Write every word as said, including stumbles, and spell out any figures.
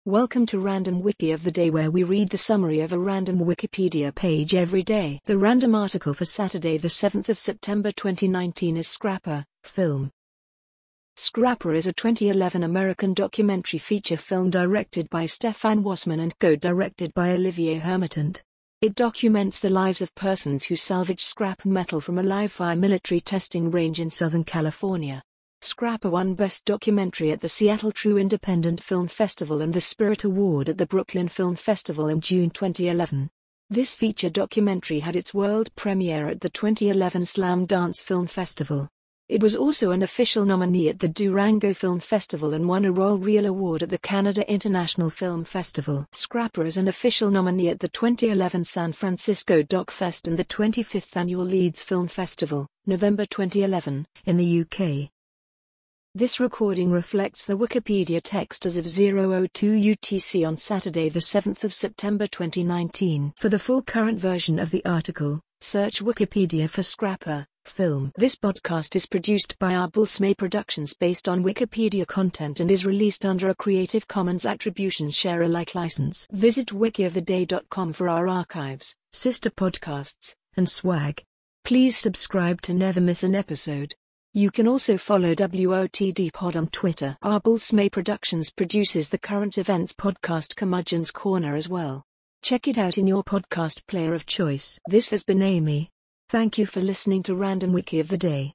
Welcome to Random Wiki of the Day, where we read the summary of a random Wikipedia page every day. The random article for Saturday the seventh of September twenty nineteen is Scrapper, film. Scrapper is a twenty eleven American documentary feature film directed by Stefan Wassman and co-directed by Olivier Hermitant. It documents the lives of persons who salvage scrap metal from a live-fire military testing range in Southern California. Scrapper won Best Documentary at the Seattle True Independent Film Festival and the Spirit Award at the Brooklyn Film Festival in June twenty eleven. This feature documentary had its world premiere at the twenty eleven Slam Dance Film Festival. It was also an official nominee at the Durango Film Festival and won a Royal Reel Award at the Canada International Film Festival. Scrapper is an official nominee at the twenty eleven San Francisco Doc Fest and the twenty-fifth Annual Leeds Film Festival, November twenty eleven, in the U K. This recording reflects the Wikipedia text as of zero oh two U T C on Saturday the seventh of September twenty nineteen. For the full current version of the article, search Wikipedia for Scrapper, film. This podcast is produced by Arbulsmay Productions based on Wikipedia content and is released under a Creative Commons Attribution Share Alike license. Visit wiki of the day dot com for our archives, sister podcasts, and swag. Please subscribe to never miss an episode. You can also follow W O T D Pod on Twitter. Arbulsmay Productions produces the current events podcast Curmudgeon's Corner as well. Check it out in your podcast player of choice. This has been Amy. Thank you for listening to Random Wiki of the Day.